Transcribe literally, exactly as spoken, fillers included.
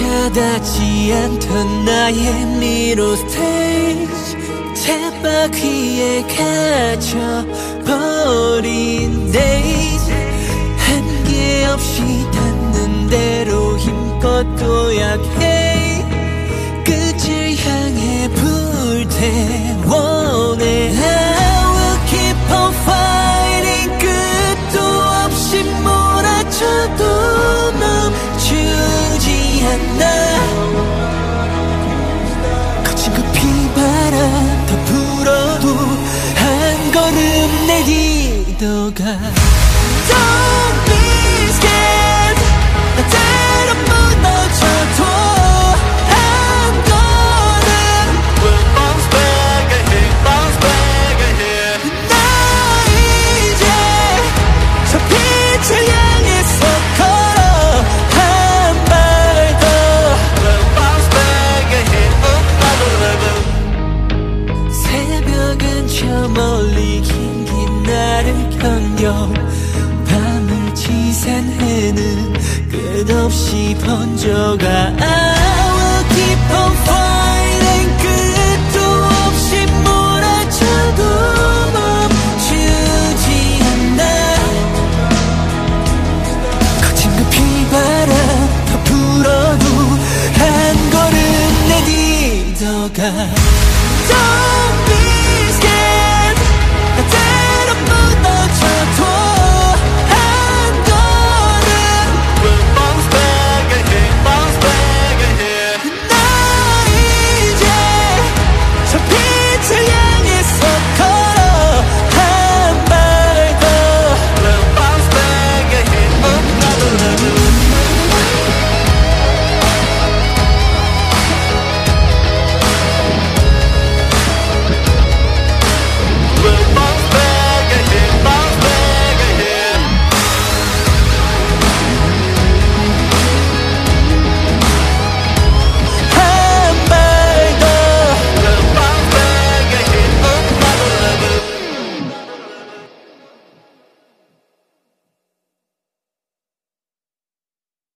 와닿지 않던 나의 미로 스테이지 쳇바퀴에 갇혀버린 데이지 한계 없이 닿는 대로 힘껏 도약해 끝을 향해 불태워내 I will keep on fighting 끝도 없이 몰아쳐도 멈추지 않아 거친 그 비바람 더 불어도 한 걸음 내딛어가 Don't be scared 나 때론 무너져도 한 걸음 We'll bounce back ahead bounce back ahead 나 이제 저 빛을 향해서 걸어 한 발 더 We'll bounce back ahead up another level 새벽은 저 멀리 긴 긴 나를 견뎌 밤을 지샌 해는 끝없이 번져가 I will keep on fighting 끝도 없이 몰아쳐도 멈추지 않아 거친 그 비바람 더 불어도 한 걸음 내딛어가